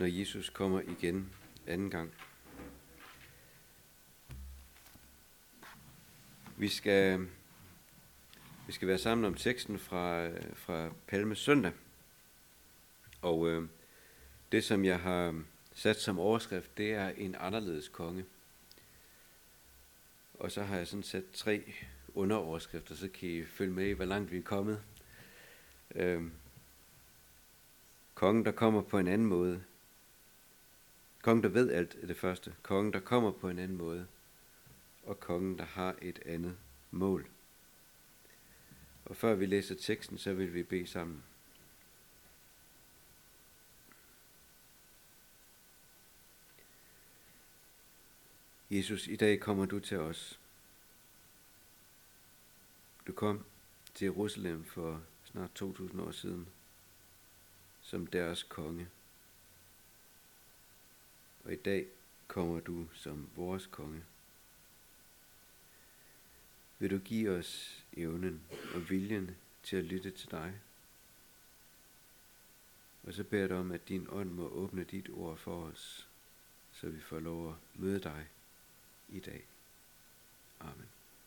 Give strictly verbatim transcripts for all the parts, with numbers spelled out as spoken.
når Jesus kommer igen anden gang. Vi skal, vi skal være sammen om teksten fra, fra Palme Søndag. Og øh, det, som jeg har sat som overskrift, det er en anderledes konge. Og så har jeg sådan sat tre underoverskrifter, så kan I følge med i, hvor langt vi er kommet. Øh, kongen, der kommer på en anden måde. Kongen, der ved alt, er det første. Kongen, der kommer på en anden måde. Og kongen, der har et andet mål. Og før vi læser teksten, så vil vi bede sammen. Jesus, i dag kommer du til os. Du kom til Jerusalem for snart to tusind år siden, som deres konge. Og i dag kommer du som vores konge. Vil du give os evnen og viljen til at lytte til dig? Og så beder jeg dig om, at din ånd må åbne dit ord for os, så vi får lov at møde dig i dag. Amen.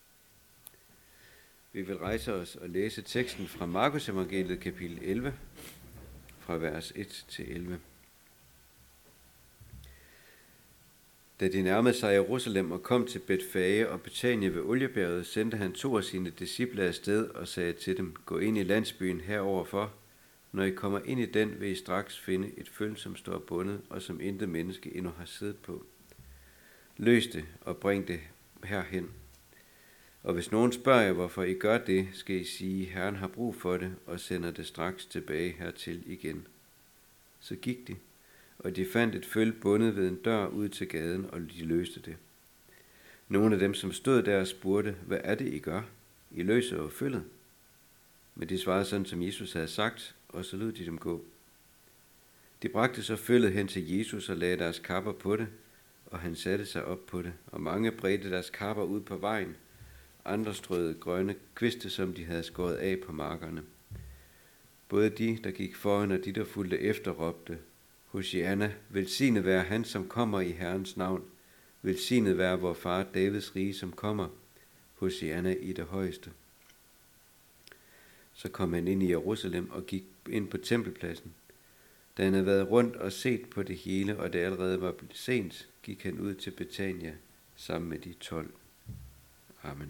Vi vil rejse os og læse teksten fra Markus evangeliet kapitel elleve, fra vers et til elleve. Da de nærmede sig Jerusalem og kom til Betfage og Betania ved Oliebjerget, sendte han to af sine disciple afsted og sagde til dem, gå ind i landsbyen heroverfor. Når I kommer ind i den, vil I straks finde et føl, som står bundet, og som intet menneske endnu har siddet på. Løs det og bring det herhen. Og hvis nogen spørger jer, hvorfor I gør det, skal I sige, Herren har brug for det, og sender det straks tilbage hertil igen. Så gik de, og de fandt et føl bundet ved en dør ud til gaden, og de løste det. Nogle af dem, som stod der, spurgte, hvad er det, I gør? I løser jo føllet. Men de svarede sådan, som Jesus havde sagt, og så lod de dem gå. De bragte så føllet hen til Jesus og lagde deres kapper på det, og han satte sig op på det, og mange bredte deres kapper ud på vejen. Andre strøede grønne kviste, som de havde skåret af på markerne. Både de, der gik foran, og de, der fulgte efter, råbte, Hosianna, velsignet være han, som kommer i Herrens navn. Velsignet være vor far Davids rige, som kommer. Hosianna i det højeste. Så kom han ind i Jerusalem og gik ind på tempelpladsen. Da han havde været rundt og set på det hele, og det allerede var blevet sent, gik han ud til Betania sammen med de tolv. Amen.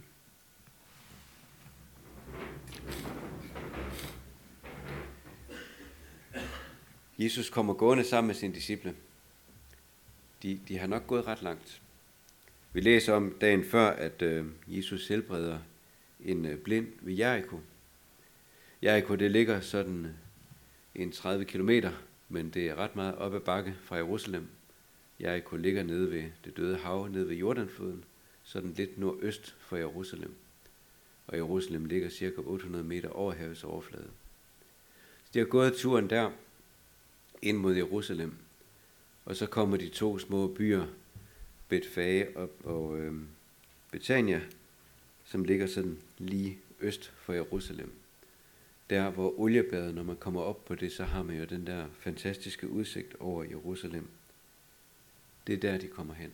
Jesus kommer gående sammen med sine disciple. De, de har nok gået ret langt. Vi læser om dagen før, at øh, Jesus helbreder en øh, blind ved Jericho. Jericho, det ligger sådan en tredive kilometer, men det er ret meget op ad bakke fra Jerusalem. Jericho ligger nede ved det døde hav, nede ved Jordanfloden, sådan lidt nordøst for Jerusalem. Og Jerusalem ligger cirka otte hundrede meter over havets overflade. Så de har gået turen der ind mod Jerusalem, og så kommer de to små byer, Betfage og, og øh, Betania, som ligger sådan lige øst for Jerusalem. Der hvor Oliebjerget, når man kommer op på det, så har man jo den der fantastiske udsigt over Jerusalem. Det er der, de kommer hen.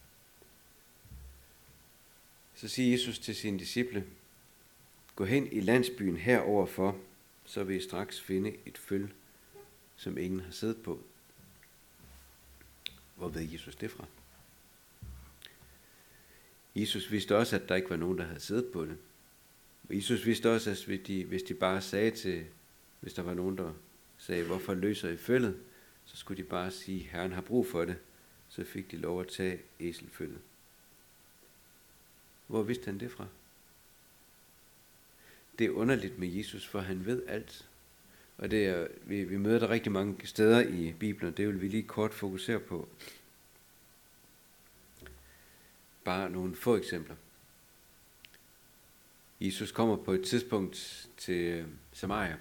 Så siger Jesus til sine disciple, gå hen i landsbyen heroverfor, så vil I straks finde et føl, som ingen har siddet på. Hvor ved Jesus det fra? Jesus vidste også, at der ikke var nogen, der havde siddet på det. Og Jesus vidste også, at hvis de, hvis de bare sagde til, hvis der var nogen, der sagde, hvorfor løser I føllet, så skulle de bare sige, Herren har brug for det. Så fik de lov at tage eselføllet. Hvor vidste han det fra? Det er underligt med Jesus, for han ved alt. Og det er, vi, vi møder der rigtig mange steder i Bibelen, det vil vi lige kort fokusere på. Bare nogle få eksempler. Jesus kommer på et tidspunkt til Samaria.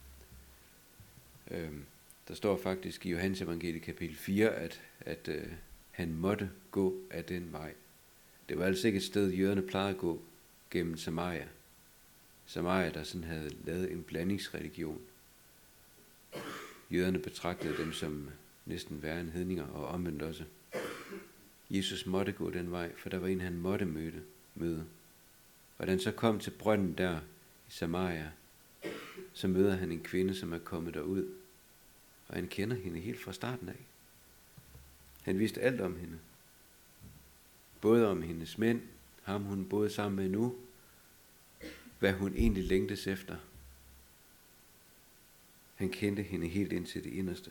Øhm, der står faktisk i Johannes evangeliet kapitel fire, at, at øh, han måtte gå af den vej. Det var altså ikke et sted, jøderne plejede at gå gennem Samaria. Samaria, der sådan havde lavet en blandingsreligion. Jøderne betragtede dem som næsten værre end hedninger, og omvendt også. Jesus måtte gå den vej, for der var en, han måtte møde. møde. Og da han så kom til brønden der i Samaria, så møder han en kvinde, som er kommet derud, og han kender hende helt fra starten af. Han vidste alt om hende. Både om hendes mænd, ham hun boede sammen med nu, hvad hun egentlig længtes efter. Han kendte hende helt ind til det inderste.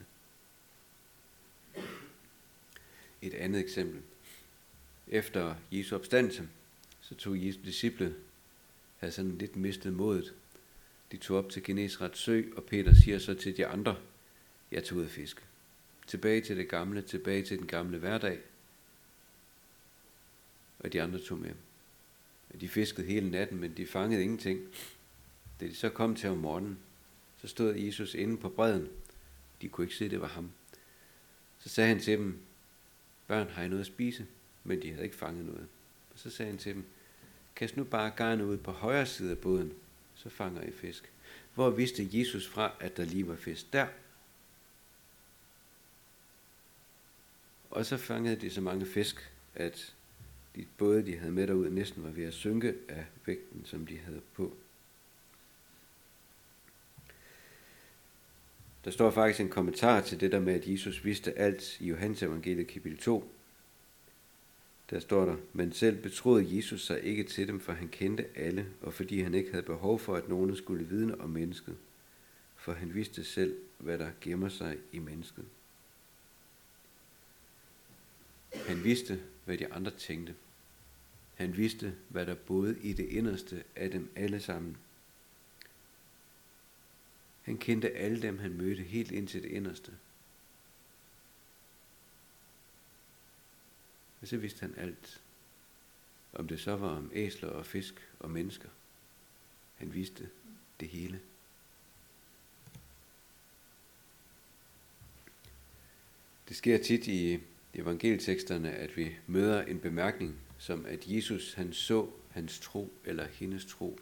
Et andet eksempel. Efter Jesu opstandelse, så tog Jesu disciple, havde sådan lidt mistet modet. De tog op til Genesarets sø, og Peter siger så til de andre, jeg tog ud at fiske. Tilbage til det gamle, tilbage til den gamle hverdag. Og de andre tog med. De fiskede hele natten, men de fangede ingenting. Da de så kom til om morgenen, så stod Jesus inde på bredden. De kunne ikke se, det var ham. Så sagde han til dem, børn, har I noget at spise? Men de havde ikke fanget noget. Og så sagde han til dem, kast nu bare garnet ud på højre side af båden, så fanger I fisk. Hvor vidste Jesus fra, at der lige var fisk der? Og så fangede de så mange fisk, at de både de havde med derud næsten var ved at synke af vægten, som de havde på. Der står faktisk en kommentar til det der med, at Jesus vidste alt i Johannes evangeliet kapitel to. Der står der, men selv betroede Jesus sig ikke til dem, for han kendte alle, og fordi han ikke havde behov for, at nogen skulle vidne om mennesket. For han vidste selv, hvad der gemmer sig i mennesket. Han vidste, hvad de andre tænkte. Han vidste, hvad der boede i det inderste af dem alle sammen. Han kendte alle dem, han mødte, helt ind til det inderste. Og så vidste han alt. Om det så var om æsler og fisk og mennesker. Han vidste det hele. Det sker tit i evangelieteksterne, at vi møder en bemærkning, som at Jesus han så hans tro eller hendes tro.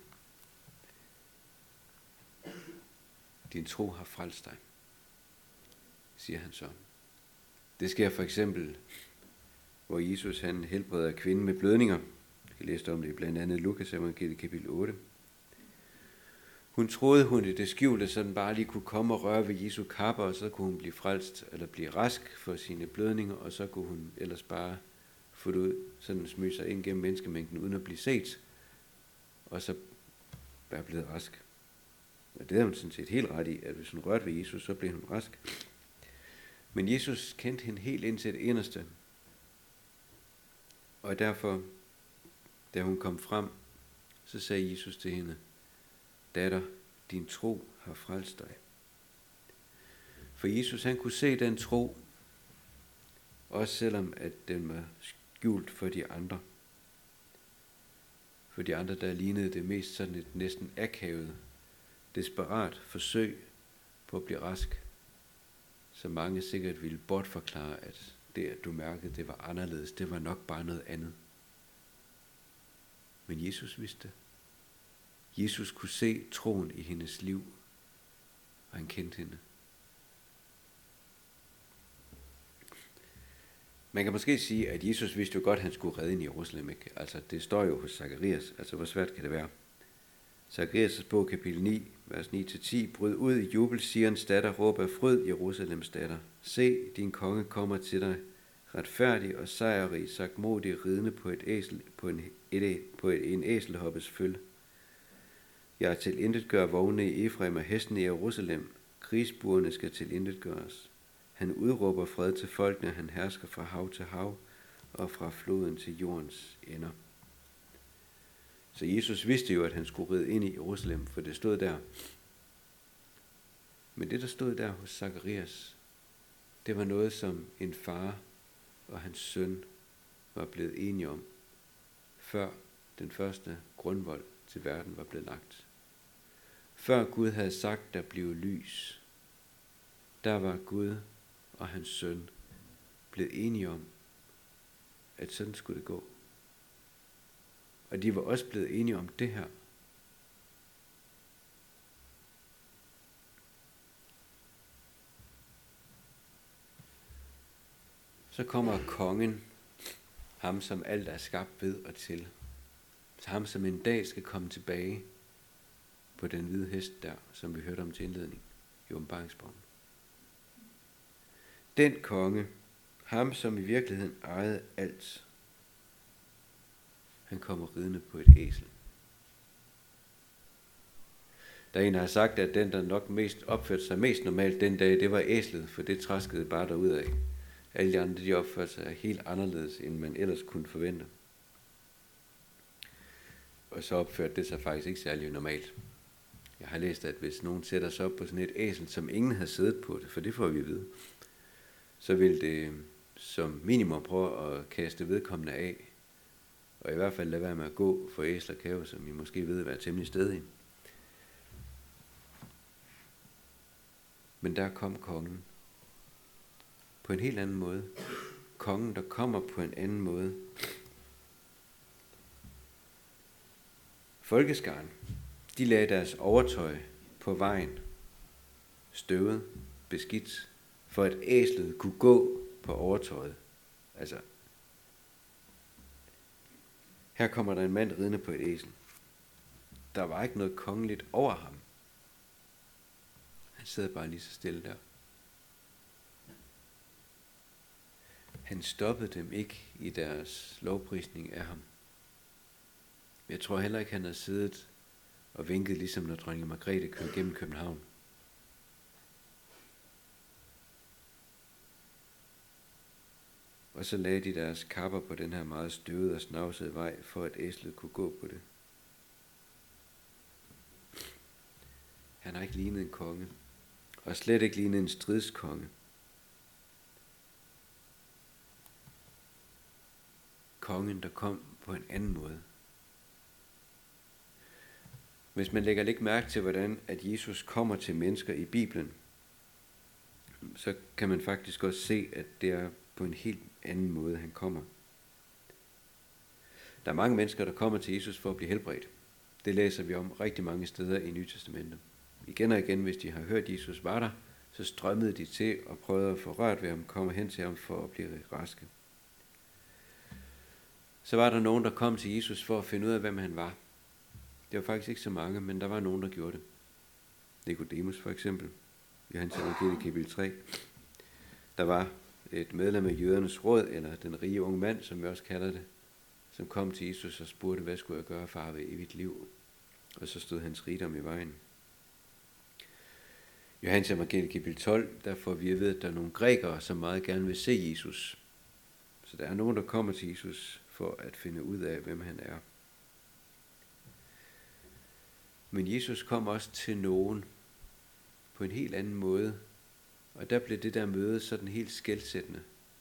Din tro har frelst dig, siger han så. Det sker for eksempel, hvor Jesus han helbreder kvinden med blødninger. Vi kan læse om det i blandt andet Lukas evangeliet kapitel otte. Hun troede, hun i det skjulte sådan bare lige kunne komme og røre ved Jesu kappe, og så kunne hun blive frelst eller blive rask for sine blødninger, og så kunne hun ellers bare få det ud, sådan smyge sig ind gennem menneskemængden uden at blive set, og så være blevet rask. Og det er hun sådan set helt ret i, at hvis hun rørte ved Jesus, så blev hun rask. Men Jesus kendte hende helt ind til det inderste. Og derfor, da hun kom frem, så sagde Jesus til hende, datter, din tro har frelst dig. For Jesus han kunne se den tro, også selvom at den var skjult for de andre. For de andre, der lignede det mest sådan et næsten akavet, desperat forsøg på at blive rask, så mange sikkert ville bortforklare, at det, at du mærkede, det var anderledes, det var nok bare noget andet. Men Jesus vidste. Jesus kunne se troen i hendes liv, og han kendte hende. Man kan måske sige, at Jesus vidste jo godt, at han skulle redde ind i Jerusalem. Ikke? Altså, det står jo hos Zakarias. Altså, hvor svært kan det være? Zakarias' bog, kapitel ni, vers ni til ti. Bryd ud i jubel, Sions datter, råb af fryd, Jerusalems datter. Se, din konge kommer til dig, retfærdig og sejrrig, sagtmodig, ridende på et æsel, på en, et, på et, en æselhoppes føl. Jeg til intet gør vogne i Efraim og hesten i Jerusalem. Krigsburene skal til intet gøres. Han udråber fred til folkene, han hersker fra hav til hav og fra floden til jordens ender. Så Jesus vidste jo, at han skulle ride ind i Jerusalem, for det stod der. Men det, der stod der hos Zakarias, det var noget, som en far og hans søn var blevet enige om, før den første grundvold til verden var blevet lagt. Før Gud havde sagt, der blev lys, der var Gud og hans søn blevet enige om, at sådan skulle det gå. Og de var også blevet enige om det her. Så kommer kongen, ham som alt er skabt ved og til. Så ham som en dag skal komme tilbage på den hvide hest der, som vi hørte om til indledning i Åbenbaringsbogen. Den konge, ham som i virkeligheden ejede alt, han kommer ridende på et æsel. Der er en, der har sagt, at den, der nok mest opførte sig mest normalt den dag, det var æslet, for det traskede bare derudad. Alle de andre, de opførte sig helt anderledes, end man ellers kunne forvente. Og så opførte det sig faktisk ikke særlig normalt. Jeg har læst, at hvis nogen sætter sig op på sådan et æsel, som ingen har siddet på det, for det får vi at vide, så vil det som minimum prøve at kaste vedkommende af, og i hvert fald lade være med at gå for æsler kæve, som I måske ved at være temmelig stedige. Men der kom kongen på en helt anden måde. Kongen, der kommer på en anden måde. Folkeskaren, de lagde deres overtøj på vejen, støvet, beskidt, for at æslet kunne gå på overtøjet. Altså, her kommer der en mand ridende på et æsel. Der var ikke noget kongeligt over ham. Han sidder bare lige så stille der. Han stoppede dem ikke i deres lovprisning af ham. Jeg tror heller ikke, han har siddet og vinket, ligesom når dronning Margrethe kører gennem København. Og så lagde de deres kapper på den her meget støvede og snavsede vej, for at æslet kunne gå på det. Han har ikke lignet en konge, og slet ikke lignet en stridskonge. Kongen, der kom på en anden måde. Hvis man lægger lidt mærke til, hvordan at Jesus kommer til mennesker i Bibelen, så kan man faktisk også se, at det er på en helt anden måde, han kommer. Der er mange mennesker, der kommer til Jesus for at blive helbredt. Det læser vi om rigtig mange steder i Nye Testamentet. Igen og igen, hvis de har hørt, at Jesus var der, så strømmede de til og prøvede at få rørt ved ham, komme hen til ham for at blive raske. Så var der nogen, der kom til Jesus for at finde ud af, hvem han var. Det var faktisk ikke så mange, men der var nogen, der gjorde det. Nikodemus for eksempel, Johannes Evangeliet kapitel tre. Der var et medlem af jødernes råd, eller den rige unge mand, som vi også kalder det, som kom til Jesus og spurgte, hvad skulle jeg gøre for at have evigt liv? Og så stod hans rigdom i vejen. Johannes Evangeliet kapitel tolv, der får vi at vide, at der er nogle grækere, som meget gerne vil se Jesus. Så der er nogen, der kommer til Jesus for at finde ud af, hvem han er. Men Jesus kom også til nogen på en helt anden måde, og der blev det der møde sådan helt skelsættende.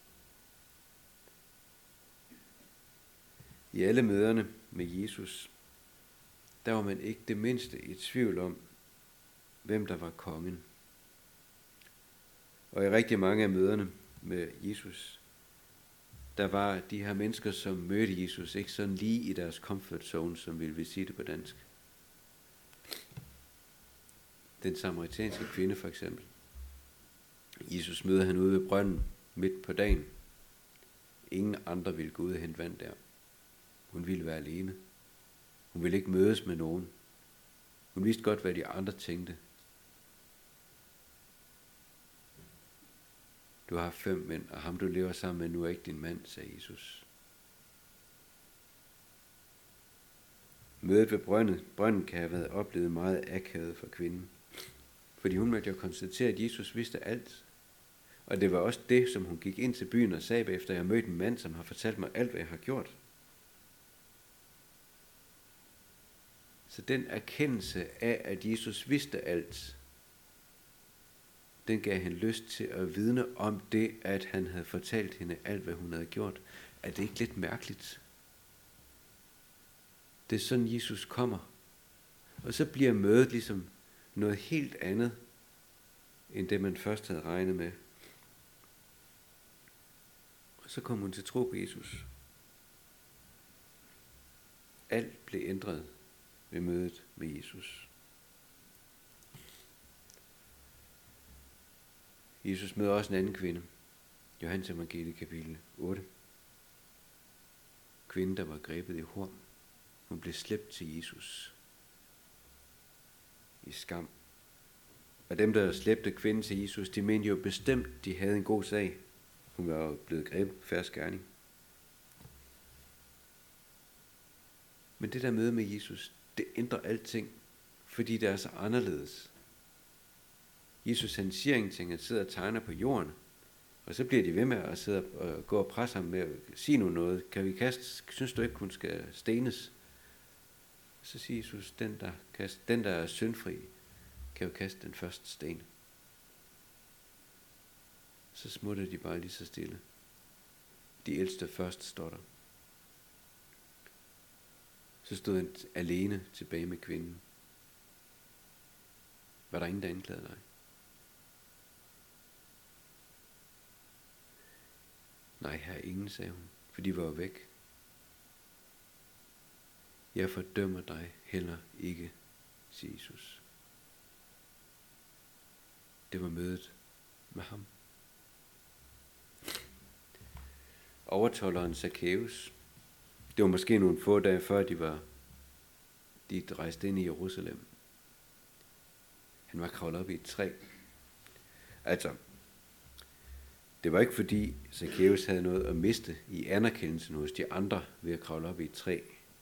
I alle møderne med Jesus, der var man ikke det mindste i tvivl om, hvem der var kongen. Og i rigtig mange af møderne med Jesus, der var de her mennesker, som mødte Jesus, ikke sådan lige i deres comfort zone, som ville vi sige det på dansk. Den samaritanske kvinde for eksempel. Jesus møder han ude ved brønden midt på dagen. Ingen andre ville gå ud og hente vand der. Hun ville være alene. Hun ville ikke mødes med nogen. Hun vidste godt, hvad de andre tænkte. Du har fem mænd, og ham du lever sammen med nu er ikke din mand, sagde Jesus. Mødet ved brøndet, brønden kan have været oplevet meget akavet for kvinden. Fordi hun måtte jo konstatere, at Jesus vidste alt. Og det var også det, som hun gik ind til byen og sagde, efter jeg mødte en mand, som har fortalt mig alt, hvad jeg har gjort. Så den erkendelse af, at Jesus vidste alt, den gav hende lyst til at vidne om det, at han havde fortalt hende alt, hvad hun havde gjort. Er det ikke lidt mærkeligt? Det er sådan, Jesus kommer. Og så bliver mødet ligesom noget helt andet, end det man først havde regnet med. Og så kom hun til tro på Jesus. Alt blev ændret ved mødet med Jesus. Jesus møder også en anden kvinde. Johannes Evangeliet kapitel otte. Kvinden, der var grebet i horn, hun blev slæbt til Jesus i skam. Og dem, der slæbte kvinden til Jesus, de mente jo bestemt, de havde en god sag. Hun var jo blevet grebet på fersk gerning. Men det der møde med Jesus, det ændrer alting, fordi det er så anderledes. Jesus han siger ingenting, han sidder og tegner på jorden, og så bliver de ved med at sidde og gå og presse ham med at sige nu noget. Kan vi kaste? Synes du ikke, hun skal stenes? Så siger Jesus, den der, kaste, den der er syndfri, kan jo kaste den første sten. Så smutter de bare lige så stille. De ældste først står der. Så stod han alene tilbage med kvinden. Var der ingen, der anklagede dig? Nej, her er ingen, sagde hun, for de var jo væk. Jeg fordømmer dig heller ikke, siger Jesus. Det var mødet med ham. Overtolderen Zacchaeus, det var måske nogle få dage før de var de rejste ind i Jerusalem. Han var kravlet op i et træ. Altså, det var ikke fordi Zacchaeus havde noget at miste i anerkendelsen hos de andre ved at kravle op i et træ.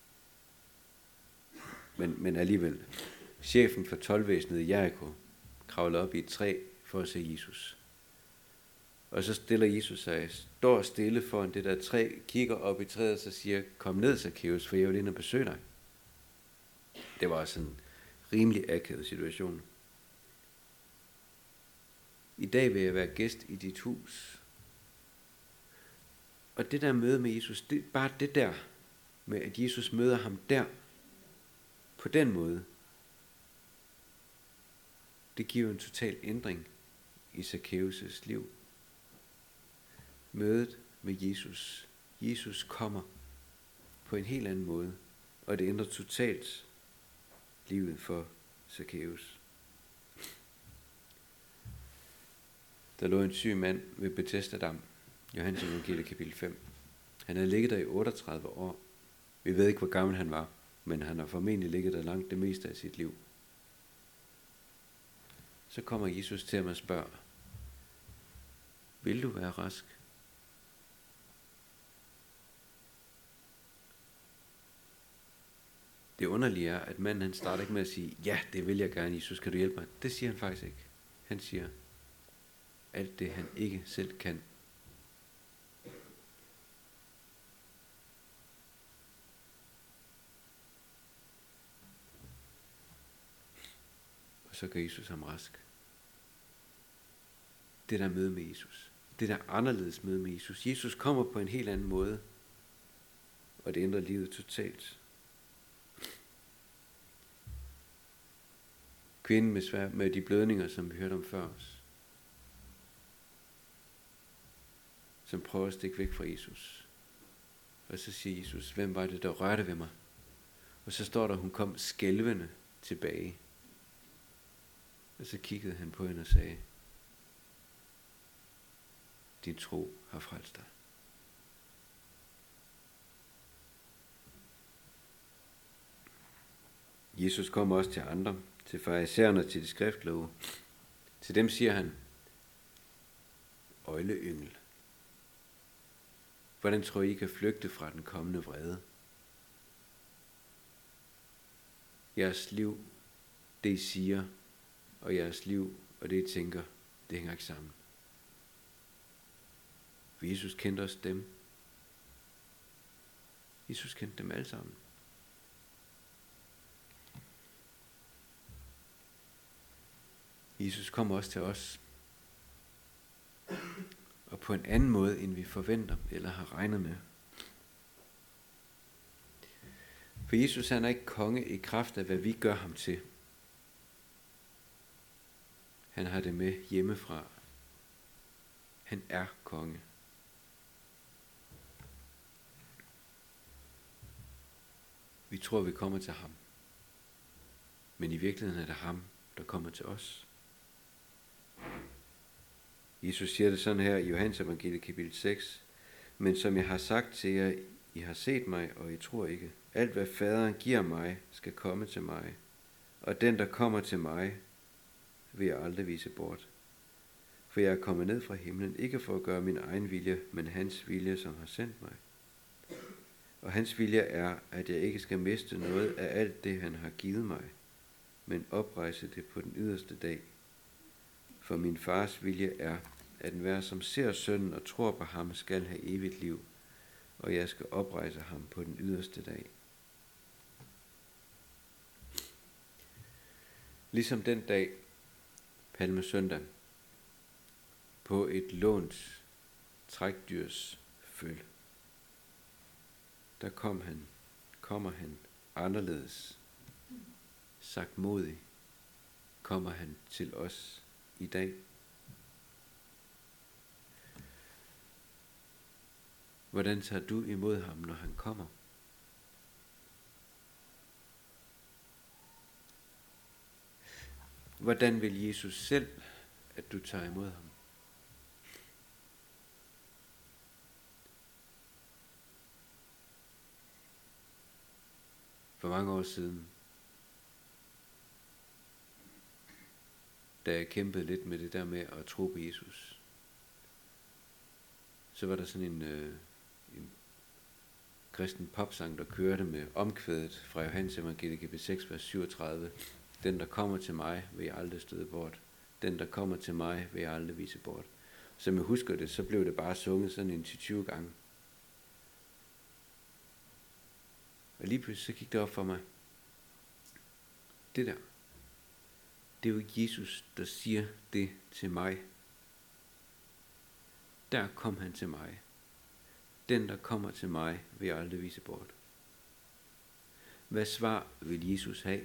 Men, men alligevel, chefen for toldvæsenet i Jericho kravlede op i et træ for at se Jesus. Og så stiller Jesus sig, står stille foran det der træ, kigger op i træet og så siger, kom ned, Zacchaeus, for jeg vil ind og besøge dig. Det var sådan en rimelig akavet situation. I dag vil jeg være gæst i dit hus. Og det der møde med Jesus, det, bare det der med, at Jesus møder ham der, på den måde, det giver en total ændring i Zacchaeus' liv. Mødet med Jesus. Jesus kommer på en helt anden måde, og det ændrer totalt livet for Zacchaeus. Der lå en syg mand ved Betesda-dam, Johannes Evangeliet kapitel fem. Han havde ligget der i otteogtredive år. Vi ved ikke, hvor gammel han var, men han har formentlig ligget der langt det meste af sit liv. Så kommer Jesus til ham og spørger, vil du være rask? Det underlige er, at manden han starter ikke med at sige, ja, det vil jeg gerne, Jesus, kan du hjælpe mig? Det siger han faktisk ikke. Han siger, alt det han ikke selv kan. Og så gør Jesus ham rask. Det der møde med Jesus. Det der anderledes møde med Jesus. Jesus kommer på en helt anden måde. Og det ændrer livet totalt. Kvinden med, svær, med de blødninger, som vi hørte om før os. Som prøver at stikke væk fra Jesus. Og så siger Jesus, hvem var det, der rørte ved mig? Og så står der, hun kom skælvende tilbage. Og så kiggede han på hende og sagde, din tro har frelst dig. Jesus kommer også til andre, til farisæerne og til de skriftkloge. Til dem siger han, øgleyngel. Hvordan tror I kan flygte fra den kommende vrede? Jeres liv, det I siger, og jeres liv og det I tænker, det hænger ikke sammen. For Jesus kendte os dem. Jesus kendte dem alle sammen. Jesus kommer også til os. Og på en anden måde, end vi forventer eller har regnet med. For Jesus han er ikke konge i kraft af, hvad vi gør ham til. Han har det med hjemmefra. Han er konge. Vi tror, vi kommer til ham. Men i virkeligheden er det ham, der kommer til os. Jesus siger det sådan her i Johannes evangeliet kapitel seks. Men som jeg har sagt til jer, I har set mig, og I tror ikke. Alt hvad faderen giver mig, skal komme til mig. Og den, der kommer til mig, vil jeg aldrig vise bort. For jeg er kommet ned fra himlen, ikke for at gøre min egen vilje, men hans vilje, som har sendt mig. Og hans vilje er, at jeg ikke skal miste noget af alt det, han har givet mig, men oprejse det på den yderste dag. For min fars vilje er, at enhver, som ser sønnen og tror på ham, skal have evigt liv, og jeg skal oprejse ham på den yderste dag. Ligesom den dag, palmesøndag, på et lånt trækdyrs føl. Der kom han, kommer han anderledes, sagt modig, kommer han til os i dag. Hvordan tager du imod ham, når han kommer? Hvordan vil Jesus selv, at du tager imod ham? For mange år siden, da jeg kæmpede lidt med det der med at tro på Jesus, så var der sådan en, øh, en kristen popsang, der kørte med omkvædet fra Johannes evangeliet kapitel seks, vers syvogtredive. Den, der kommer til mig, vil jeg aldrig støde bort. Den, der kommer til mig, vil jeg aldrig vise bort. Som jeg husker det, så blev det bare sunget sådan en ti til tyve gange. Og lige pludselig så gik det op for mig. Det der, det er jo Jesus, der siger det til mig. Der kom han til mig. Den, der kommer til mig, vil jeg aldrig vise bort. Hvad svar vil Jesus have?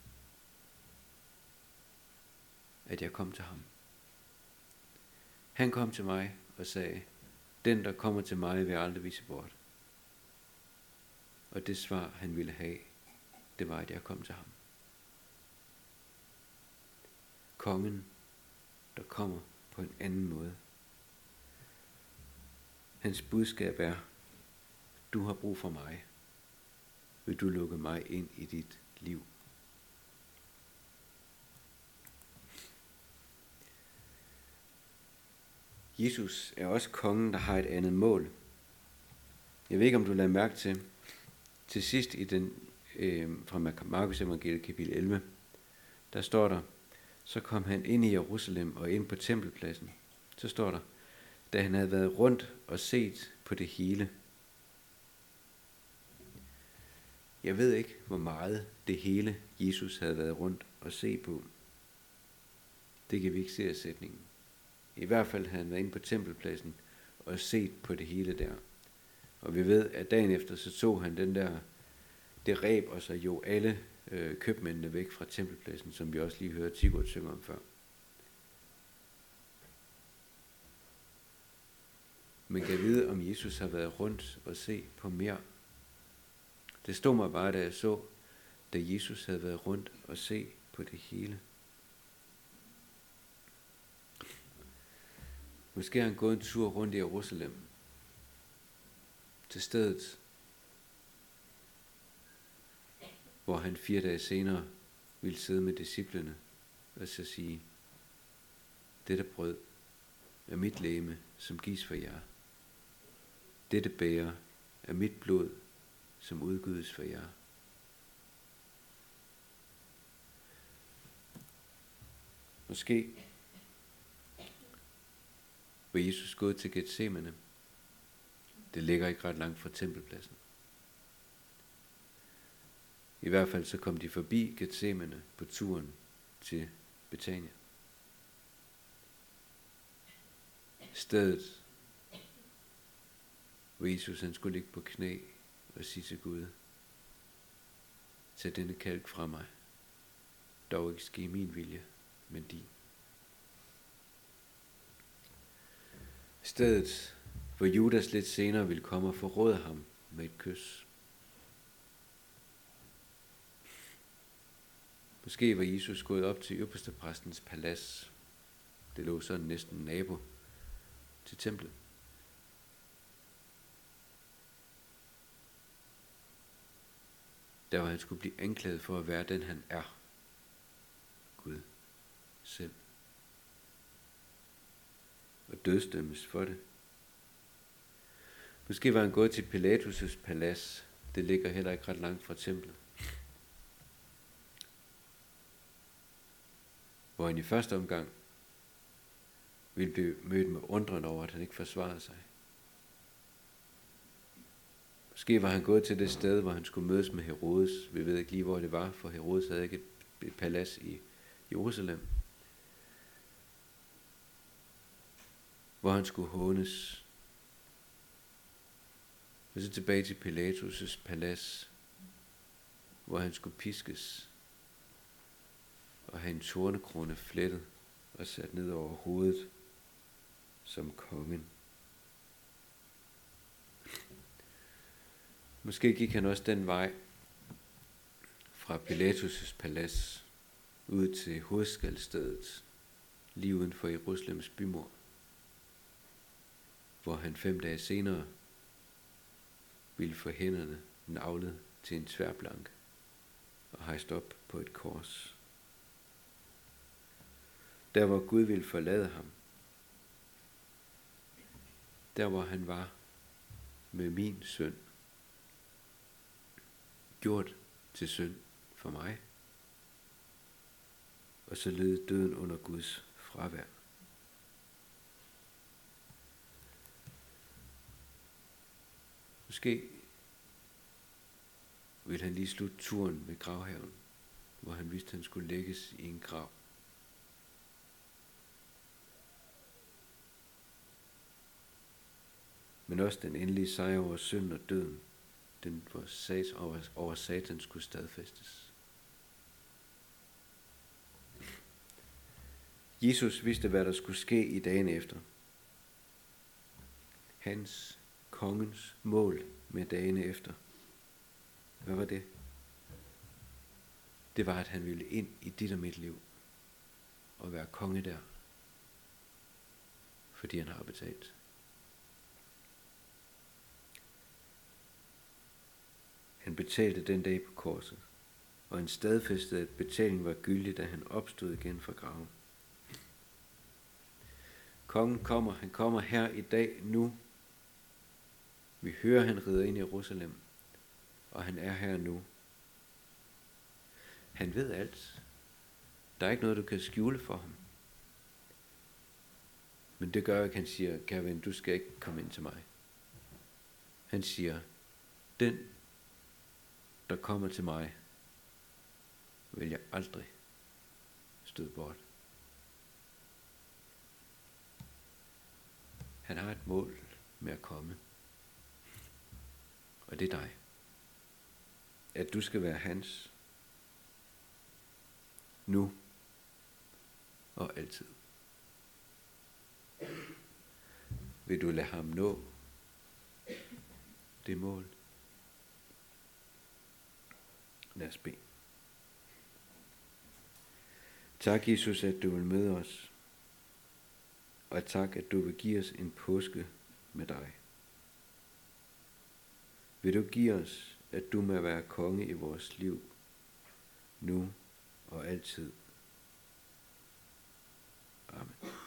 At jeg kom til ham. Han kom til mig og sagde, den, der kommer til mig, vil jeg aldrig vise bort. Og det svar, han ville have, det var, at jeg kom til ham. Kongen, der kommer på en anden måde. Hans budskab er, du har brug for mig. Vil du lukke mig ind i dit liv? Jesus er også kongen, der har et andet mål. Jeg ved ikke, om du lader mærke til, til sidst i den, øh, fra Markus evangeliet kapitel elleve, der står der, så kom han ind i Jerusalem og ind på tempelpladsen. Så står der, da han havde været rundt og set på det hele. Jeg ved ikke, hvor meget det hele Jesus havde været rundt og se på. Det kan vi ikke se af sætningen. I hvert fald havde han været inde på tempelpladsen og set på det hele der. Og vi ved, at dagen efter så tog han den der, det reb og så jo alle øh, købmændene væk fra tempelpladsen, som vi også lige hørte Sigurd synge om før. Men kan vide, om Jesus har været rundt og se på mere. Det stod mig bare, da jeg så, da Jesus havde været rundt og se på det hele. Måske har han gået en tur rundt i Jerusalem, til stedet, hvor han fire dage senere ville sidde med disciplene og så sige, dette brød er mit legeme, som gives for jer. Dette bæger er mit blod, som udgydes for jer. Måske var Jesus gået til Getsemane. Det ligger ikke ret langt fra tempelpladsen. I hvert fald så kom de forbi Getsemane på turen til Betania. Stedet, hvor Jesus han skulle ligge på knæ og sige til Gud, tag denne kalk fra mig, dog ikke ske min vilje, men din. Stedet, hvor Judas lidt senere ville komme og forråde ham med et kys. Måske var Jesus gået op til ypperstepræstens palads. Det lå sådan næsten nabo til templet. Der hvor han skulle blive anklaget for at være den han er. Gud selv. Og dødsdømmes for det. Måske var han gået til Pilatus' palads. Det ligger heller ikke ret langt fra templet. Hvor han i første omgang ville blive mødt med undren over, at han ikke forsvarede sig. Måske var han gået til det sted, hvor han skulle mødes med Herodes. Vi ved ikke lige, hvor det var, for Herodes havde ikke et palads i Jerusalem. Hvor han skulle hånes. Og så tilbage til Pilatus' palads, hvor han skulle piskes og have en tornekrone flettet og sat ned over hovedet som kongen. Måske gik han også den vej fra Pilatus' palads ud til hovedskaldstedet, lige uden for Jerusalems bymur, hvor han fem dage senere ville få hænderne naglet til en tværblank og hejst op på et kors. Der hvor Gud ville forlade ham, der hvor han var med min synd, gjort til synd for mig, og så led døden under Guds fravær. Måske ville han lige slutte turen med gravhaven, hvor han vidste, at han skulle lægges i en grav. Men også den endelige sejr over synd og døden, den hvor sat over, over Satan skulle stadfæstes. Jesus vidste, hvad der skulle ske i dagen efter. Hans, kongens mål med dagene efter. Hvad var det? Det var, at han ville ind i dit og mit liv og være konge der, fordi han har betalt. Han betalte den dag på korset, og han stadfæstede, at betalingen var gyldig, da han opstod igen fra graven. Kongen kommer, han kommer her i dag nu. Vi hører, han rider ind i Jerusalem, og han er her nu. Han ved alt. Der er ikke noget, du kan skjule for ham. Men det gør ikke, han siger, kære ven, du skal ikke komme ind til mig. Han siger, den, der kommer til mig, vil jeg aldrig støde bort. Han har et mål med at komme. Og det er dig. At du skal være hans. Nu og altid. Vil du lade ham nå det mål? Lad os bede. Tak, Jesus, at du vil møde os. Og tak, at du vil give os en påske med dig. Vil du give os, at du må være konge i vores liv, nu og altid. Amen.